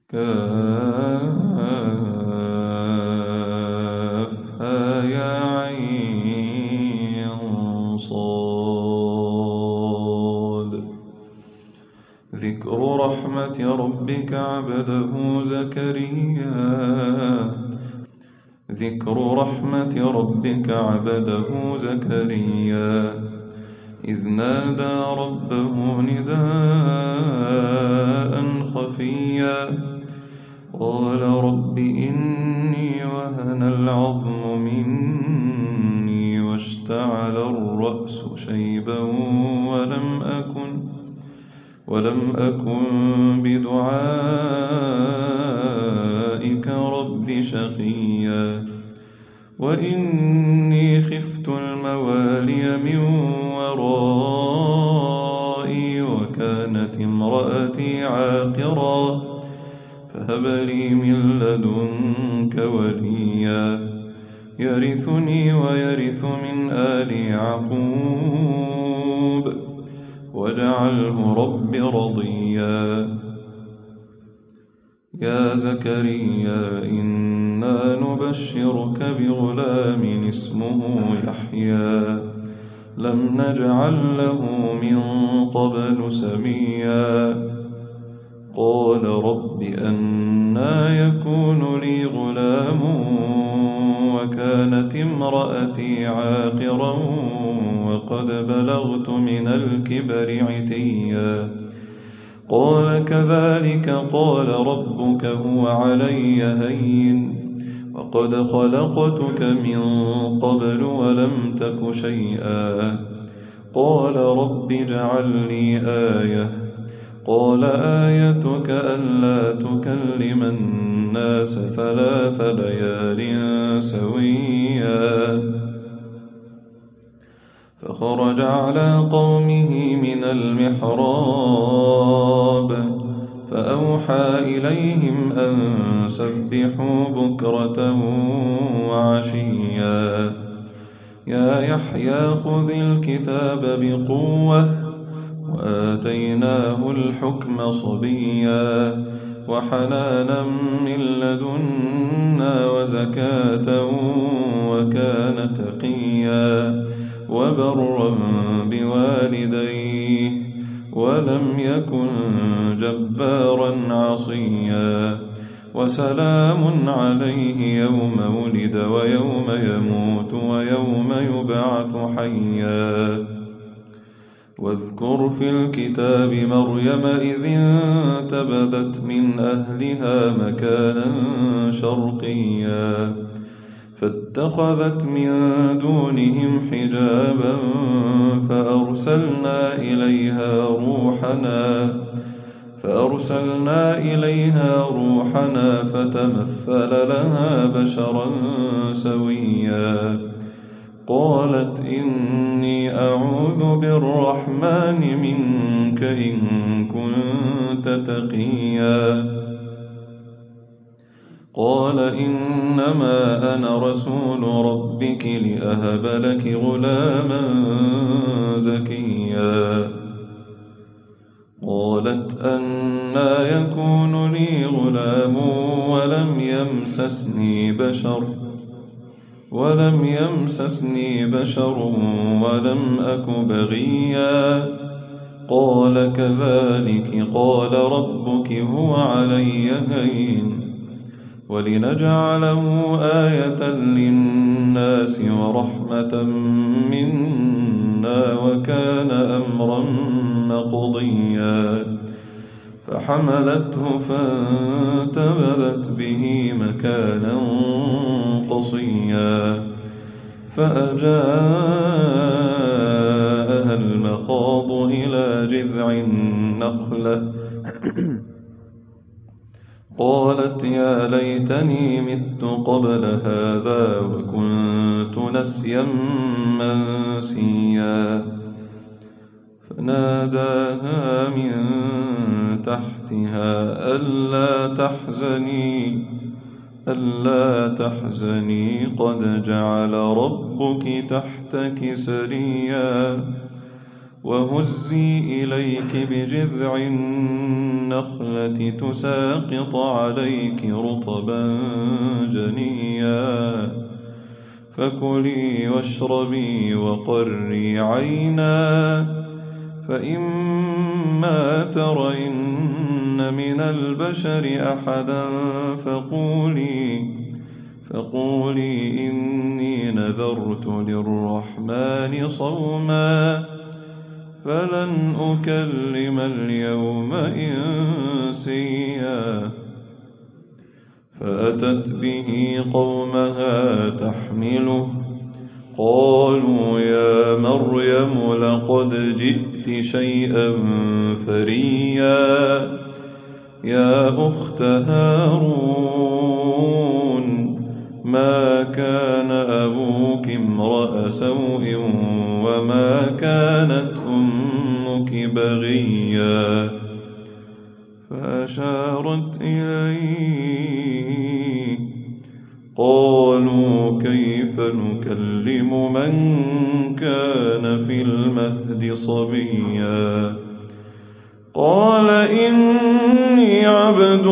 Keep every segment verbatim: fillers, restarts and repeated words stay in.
كافها يا عين صاد. ذكر رحمة ربك عبده زكريا ذكر رحمة ربك عبده زكريا إذ نادى ربه نداء خفيا قال رب إني وهن العظم مني واشتعل الرأس شيبا ولم أكن ولم أكن بدعائك رب شقيا وإني خفت الموالي من ورائي وكانت امرأتي عاقرا فهب لي من لدنك وليا يرثني ويرث من آل يعقوب واجعله رب رضيا. يا زكريا إنا نبشرك بغلام اسمه يحيى لم نجعل له من قبل سميا قال رب أنى يكون لي غلام وكانت امرأتي عاقرا وقد بلغت من الكبر عتيا قال كذلك قال ربك هو علي هين وقد خلقتك من قبل ولم تك شيئا قال رب اجعل لي آية قال آيتك ألا تكلم الناس ثلاث ليال سويا فخرج على قومه من المحراب فأوحى إليهم أن سبحوا بكرة وعشيا يا يحيى خذ الكتاب بقوة وآتيناه الحكم صبيا وحنانا من لدنا وزكاة وكان تقيا وبرا بوالديه ولم يكن جبارا عصيا وسلام عليه يوم ولد ويوم يموت ويوم يبعث حيا واذكر في الكتاب مريم إذ انتبذت من أهلها مكانا شرقيا فاتخذت من دونهم حجابا فأرسلنا إليها روحنا فأرسلنا إليها روحنا فتمثل لها بشرا سويا قالت إني أعوذ بالرحمن منك إن كنت تقيا قال إنما أنا رسول ربك لأهب لك غلاما زكيا قالت أنى يكون لي غلام ولم يمسسني بشر ولم يمسسني بشر ولم أك بغيا قال كذلك قال ربك هو علي هين ولنجعله آية للناس ورحمة منا وكان أمرا مقضيا فحملته فانتبذت به مكانا قصيا فأجاءها المخاض إلى جذع النخلة قالت يا ليتني مت قبل هذا وكنت نسيا منسيا فناداها من تحتها ألا تحزني ألا تحزني قد جعل ربك تحتك سريا وهزي إليك بجذع النخلة تساقط عليك رطبا جنيا فكلي واشربي وقري عينا فإما ترين من البشر أحدا فقولي فقولي إني نذرت للرحمن صوما فلن أكلم اليوم إنسيا فأتت به قومها تحمله قالوا يا مريم لقد جئت شيئا فريا يا أخت هارون ما كان أبوك امرأ سوء وما كانت أمك بغيا فأشارت إليه قالوا كيف نكلم من كان في المهد صبيا قال إني عبد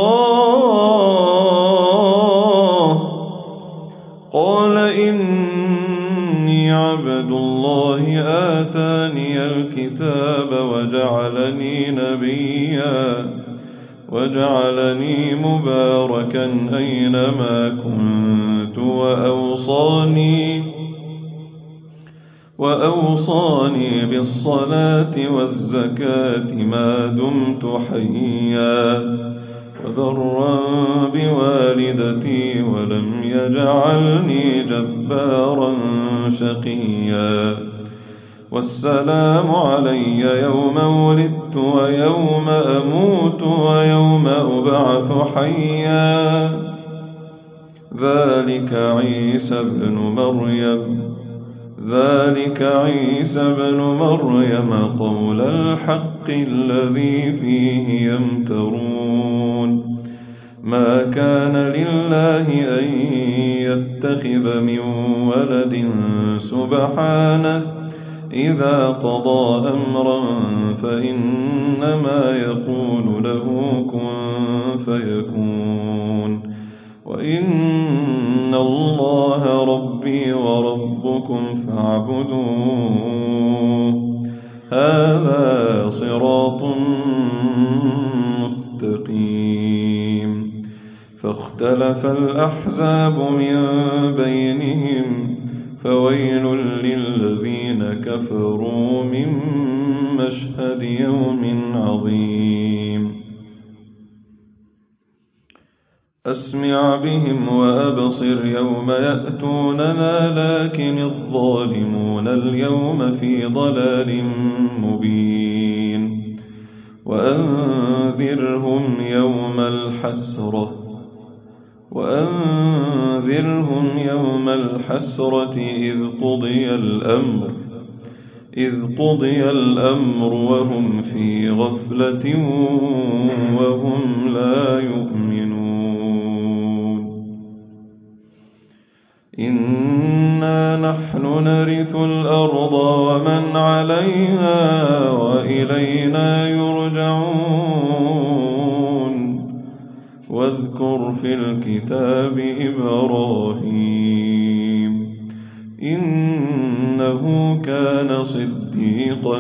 الله قال إني عبد الله آتاني الكتاب وجعلني نبيا وجعلني مباركا أينما كنت وأوصاني وأوصاني بالصلاة والزكاة ما دمت حيا وبرا بوالدتي ولم يجعلني جبارا شقيا والسلام علي يوم ولدت ويوم أموت ويوم أبعث حيا ذلك عيسى ابن مريم ذلك عيسى ابن مريم قول الحق الذي فيه يمترون ما كان لله أن يتخذ من ولد سبحانه إذا قضى أمرا فإنما يقول له كن فيكون وإن الله ربي وربكم فاعبدوه هذا صراط مستقيم فاختلف الأحزاب من بينهم فويل للذين كفروا من مشهد يوم عظيم أسمع بهم وأبصر يوم يأتوننا لكن الظالمون اليوم في ضلال مبين وأنذرهم يوم الحسرة وأنذرهم يوم الحسرة إذ قضي الأمر إذ قضي الأمر وهم في غفلة وهم لا يؤمنون إنا نحن نرث الأرض ومن عليها وإلينا يرجعون واذكر في الكتاب إبراهيم إنه كان صديقا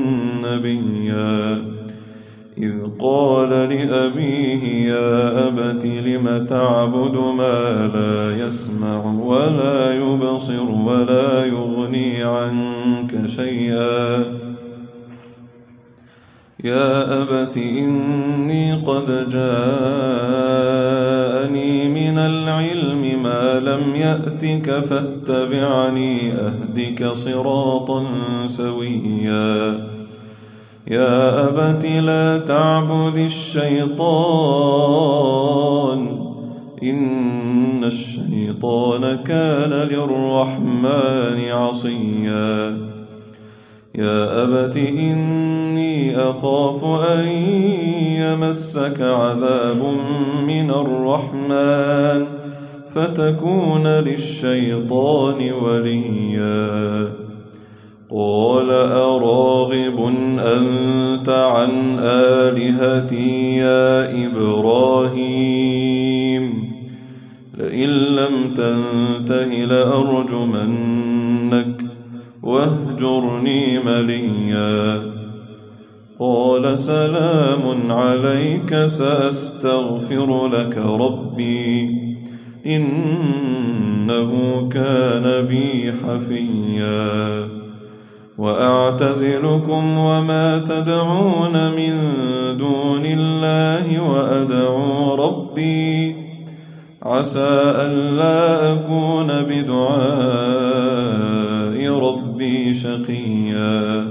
نبيا إذ قال لأبيه يا أبت لم تعبد ما لا يسمع ولا يبصر ولا يغني عنك شيئا يا أبت إني قد جاءني من العلم ما لم يأتك فاتبعني أهدك صراطا سويا يا أبت لا تعبد الشيطان إن الشيطان كان للرحمن عصيا يا أبت إني أخاف أن يمسك عذاب من الرحمن فتكون للشيطان وليا قال أراغب أنت عن آلهتي يا إبراهيم لئن لم تنته لأرجمنك واهجرني مليا قال سلام عليك سأستغفر لك ربي إنه كان بي حفيا وأعتزلكم وما تدعون من دون الله وأدعو ربي عسى ألا أكون بدعاء ربي شقيا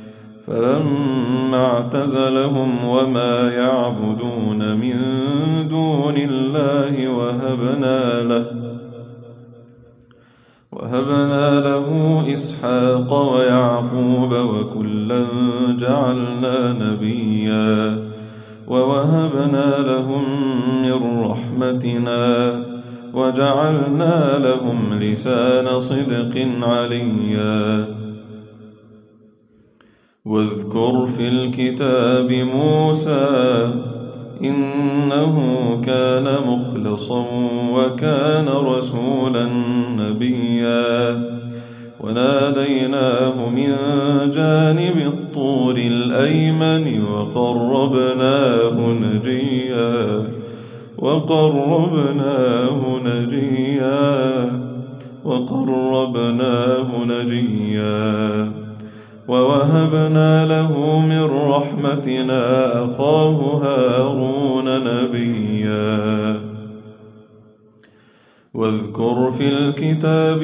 فلما اعتزلهم وما يعبدون من دون الله وهبنا له وهبنا له إسحاق ويعقوب وكلا جعلنا نبيا ووهبنا لهم من رحمتنا وجعلنا لهم لسان صدق عليا واذكر في الكتاب موسى إنه كان مخلصا وكان رسولا نبيا وناديناه من جانب الطور الأيمن وقربناه نجيا وقربناه نجيا وقربناه نجيا ووهبنا له من رحمتنا أخاه هارون نبيا واذكر في الكتاب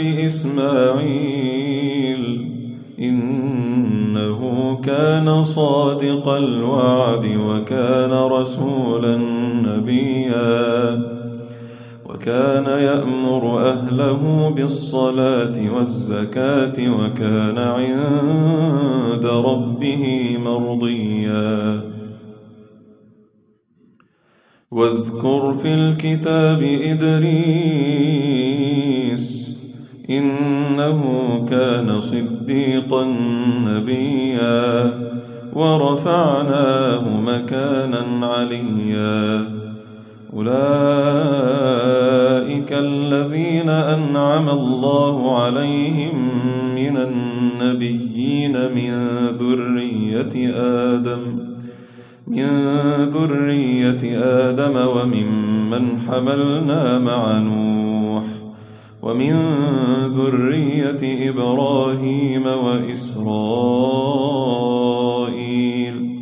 إسماعيل إنه كان صادق الوعد وكان رسولا نبيا وكان يأمر أهله بالصلاة والزكاة وكان عند ربه مرضيا واذكر في الكتاب إدريس إنه كان صديقا نبيا ورفعناه مكانا عليا أولئك الذين أنعم الله عليهم من النبيين من ذرية آدم من ذرية آدم وممن حملنا مع نوح ومن ذرية إبراهيم وإسرائيل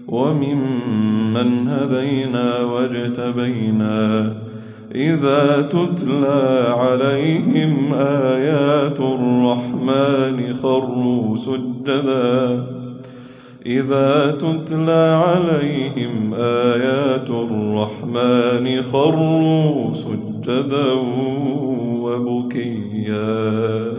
وممن هدينا واجتبينا إذا تتلى عليهم آيات الرحمن خروا سجدا إذا تتلى عليهم آيات الرحمن خروا سجدا وبكيا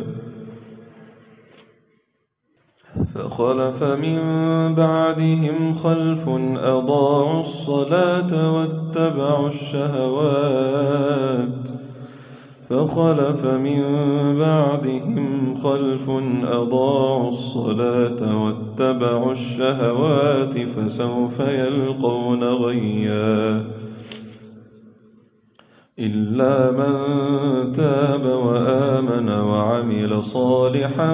فخلف من بعدهم خلف أضاعوا الصلاة واتبعوا الشهوات فخلف من بعدهم خلف أضاعوا الصلاة واتبعوا الشهوات فسوف يلقون غيا إلا من تاب وآمن وعمل صالحا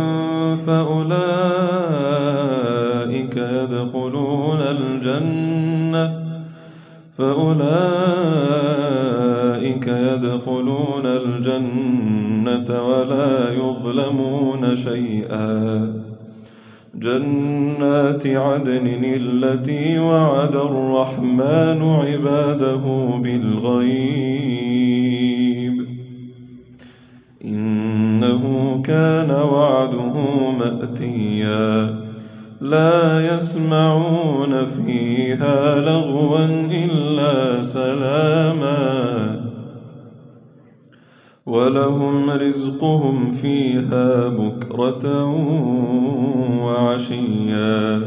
فأولئك يدخلون الجنة فأولئك يدخلون الجنة ولا يظلمون شيئا جنات عدن التي وعد الرحمن عباده بالغيب إنه كان وعده مأتيا لا يسمعون فيها لغوا إلا سلاما ولهم رزقهم فيها بكرة وعشيا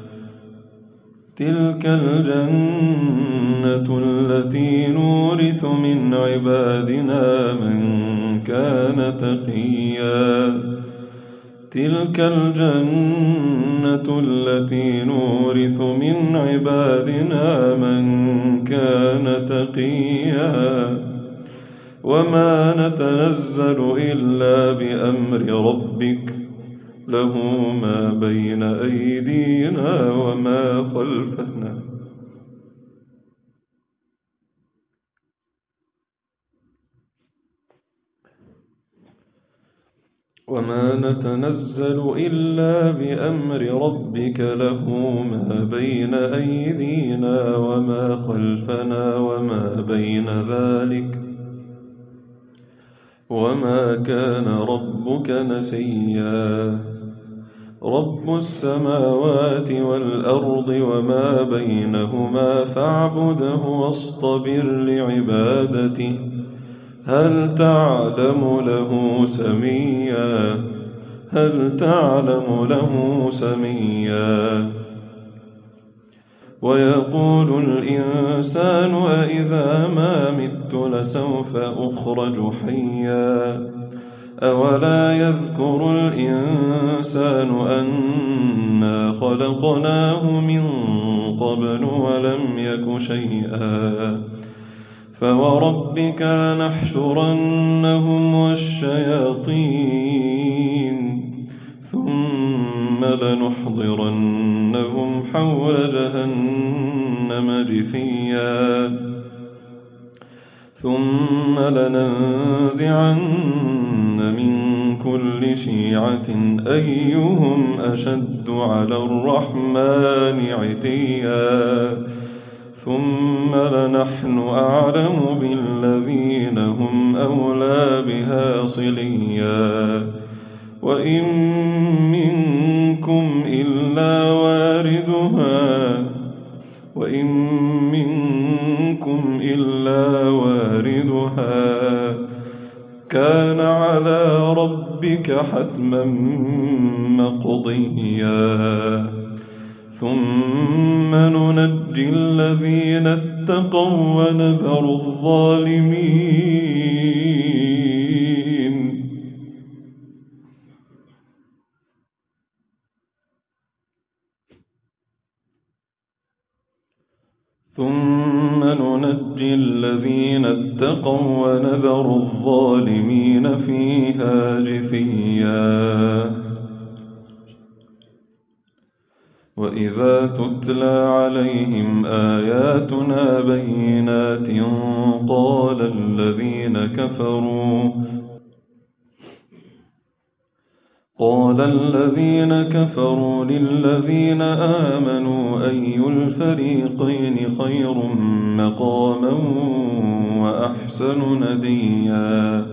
تلك الجنة التي نورث من عبادنا من كان تقيا تلك الجنة التي نورث من عبادنا من كان تقيا وما نتنزل إلا بأمر ربك له ما بين أيدينا وما خلفنا وما نتنزل إلا بأمر ربك له ما بين أيدينا وما خلفنا وما بين ذلك وما كان ربك نسيا رب السماوات والأرض وما بينهما فاعبده واصطبر لعبادته هل تعلم له سميا هل تعلم له سميا ويقول الإنسان أإذا ما مت لسوف أخرج حيا أولا يذكر الإنسان أنا خلقناه من قبل ولم يك شيئا فوربك لنحشرنهم والشياطين ثم لنحضرنهم حول جهنم جثيا ثم لننزعن من كل شيعة أيهم أشد على الرحمن عتيا ثم لنحن أعلم بالذين هم أولى بها صليا وإن منكم إلا واردها وإن منكم إلا واردها كان على ربك حتما مقضيا ثم ننجي الذين اتقوا ونذر الظالمين ثم ننجي الذين اتقوا ونذر الظالمين فيها جثيا وإذا تتلى عليهم آياتنا بينات قال الذين كفروا قال الذين كفروا للذين آمنوا أي الفريقين خير مقاما وأحسن نديا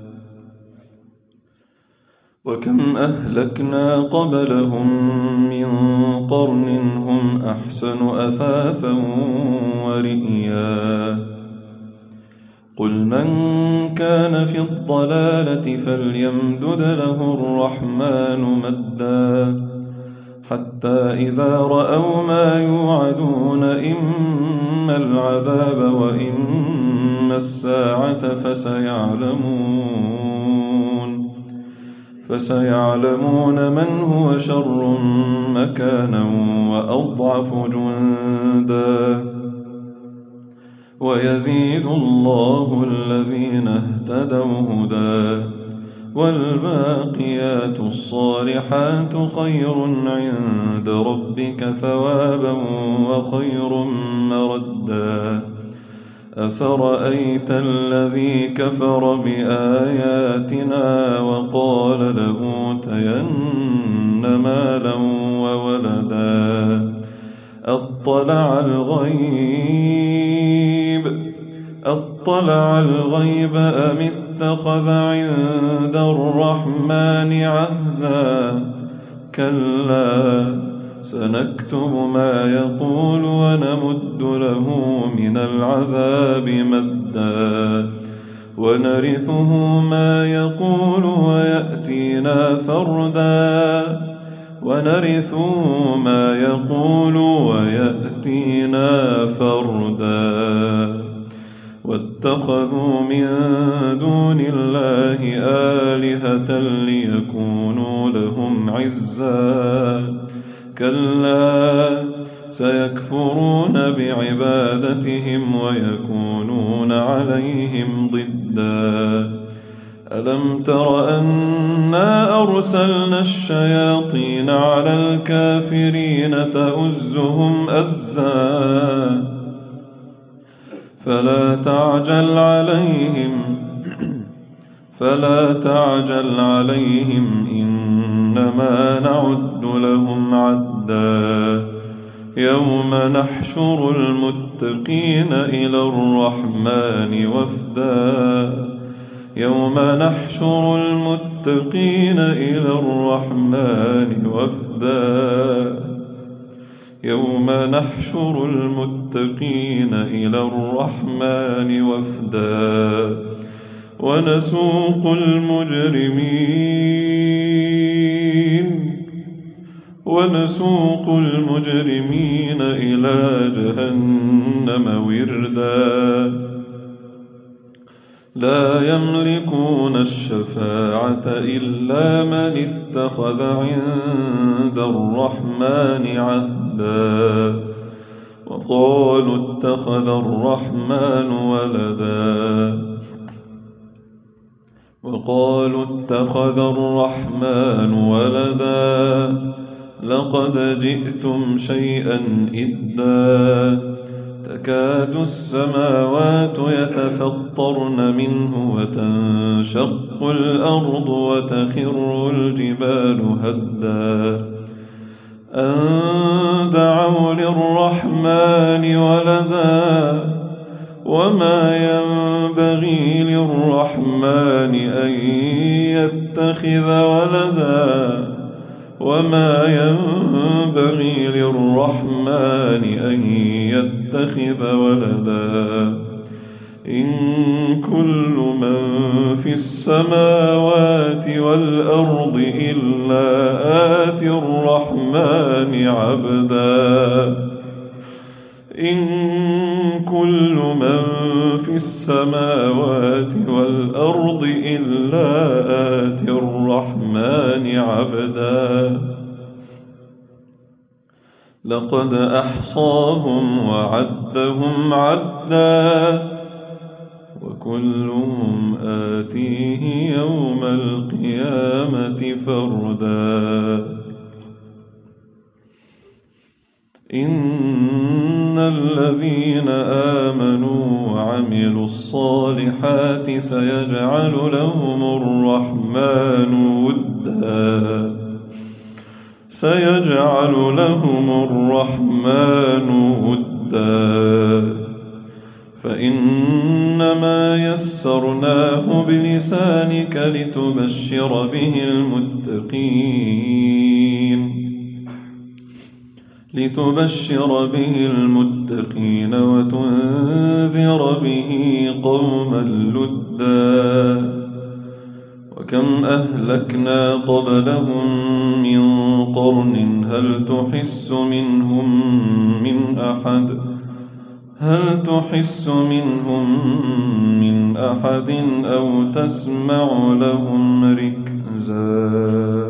وكم أهلكنا قبلهم من قرن هم أحسن أثاثا ورئيا قل من كان في الضلالة فليمدد له الرحمن مدا حتى إذا رأوا ما يوعدون إما العذاب وإما الساعة فسيعلمون فسيعلمون من هو شر مكانا وأضعف جندا ويزيد الله الذين اهتدوا هدى والباقيات الصالحات خير عند ربك ثوابا وخير مردا أفرأيت الذي كفر بآياتنا وقال لأوتين مالا وولدا أطلع الغيب أطلع الغيب أم اتخذ عند الرحمن عهدا كلا سنكتب ما يقول ونمد له من العذاب مدا ونرثه ما يقول ويأتينا فردا ونرثه ما يقول ويأتينا فردا واتخذوا من دون الله آلهة ليكونوا لهم عزا كلا سيكفرون بعبادتهم ويكونون عليهم ضدا ألم تر أنا أرسلنا الشياطين على الكافرين تؤزهم أزا فلا تعجل عليهم فلا تعجل عليهم إنما نعد لهم عدا يوم نحشر المتقين إلى الرحمن وفدا يوم نحشر المتقين إلى الرحمن وفدا يوم نحشر المتقين إلى الرحمن وفدا ونسوق المجرمين ونسوق المجرمين إلى جهنم وردا لا يملكون الشفاعة إلا من اتخذ عند الرحمن عهدا وقالوا اتخذ الرحمن ولدا وقالوا اتخذ الرحمن ولدا لقد جئتم شيئا إدا تكاد السماوات يتفطرن منه وتنشق الأرض وتخر الجبال هدا أن دعوا للرحمن ولدا وما ينبغي للرحمن أن يتخذ ولدا وما ينبغي للرحمن أن يتخذ ولدا إن كل من في السماوات والأرض إلا آتي الرحمن عبدا إن كل من في السماوات والأرض إلا آتي الرحمن عبدا لقد أحصاهم وعدهم عدا وكلهم آتيه يوم القيامة فردا إن الذين آمنوا وعملوا الصالحات سيجعل لهم الرحمن ودا سيجعل لهم الرحمن ودا فإنما يسرناه بلسانك لتبشر به المتقين لتبشر به المتقين وتنذر به قوما لدا وكم أهلكنا قبلهم من قرن هل تحس منهم من أحد هل تحس منهم من أحد أو تسمع لهم ركزا